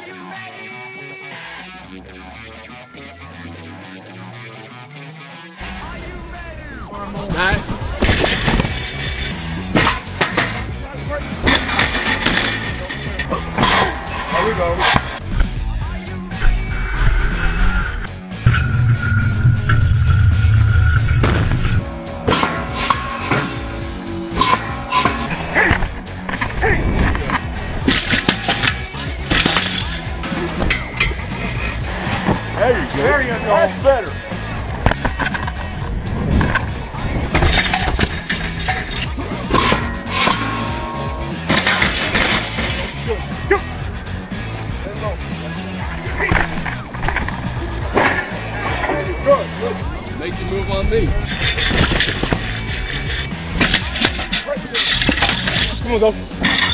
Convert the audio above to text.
Nice. There we go. There you go. There you go. That's better. Make you move on me. Come on, go.